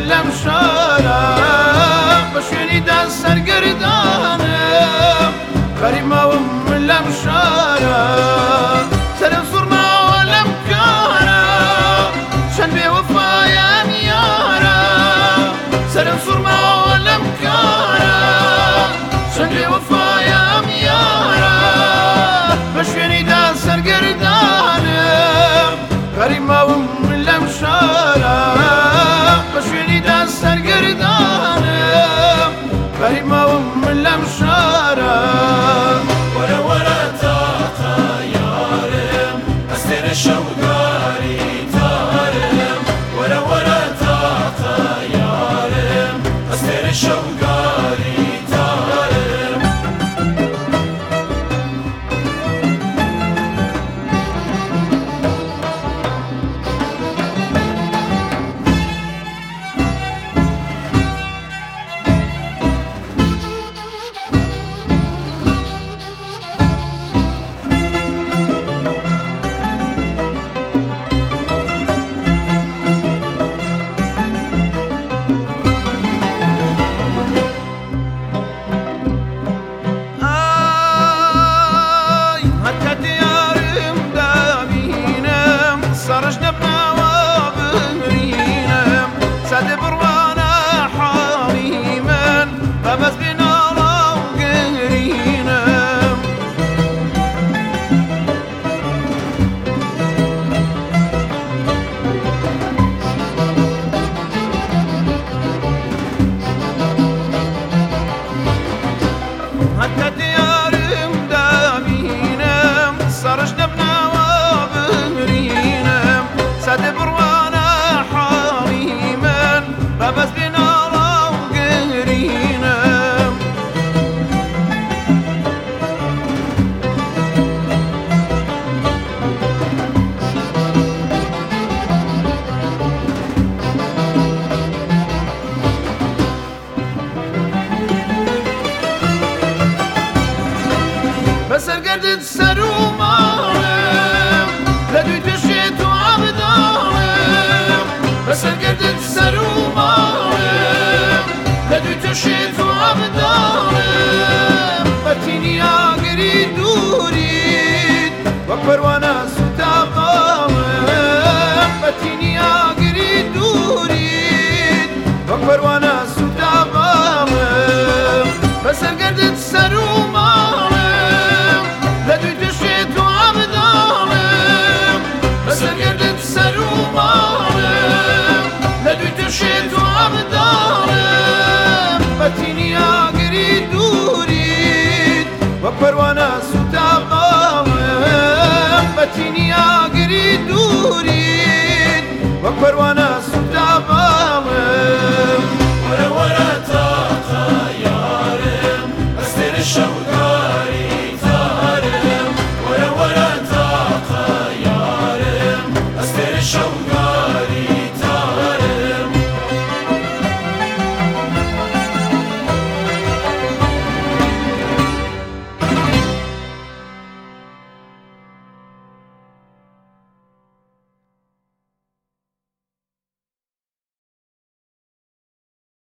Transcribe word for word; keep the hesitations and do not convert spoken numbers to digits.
لەم شارە بە شوێنی دا سەرگەردانم غەریماوم لەم شارە سەرم سوڕماوە لەم کارە چەند بێوەفایان یارە سەرم سوڕماوە لەم کارە چەند بێوەفایان یارە بە شوێنی دا سەرگەردانم غەریماوم لەم شارە بە شوێنی دا سەرگەردانم غەریماوم لەم شارە وەرە وەرە تاقە یارم ئەستێرە شەوداری تارم وەرە وەرە تاقە یارم ئەستێرە شەوداری تارم حتى ديارم دامينم صارش نبناوى بمرينم ساد بروانا حريما بابس بنارا وقهرينم بسرگردت سر و مارم لدوی تشیت و عبدالم بسرگردت سر و مارم لدوی تشیت و عبدالم بطینی آگری دورید و پروانه سوتابامم بطینی آگری دورید و پروانه سوتابامم بسرگردت سر و مارم سرگردت سر و مارم لدوی تشیت و عبدالم بطینی آگری دورید و پروانه سوتابامم بطینی آگری دورید و پروانه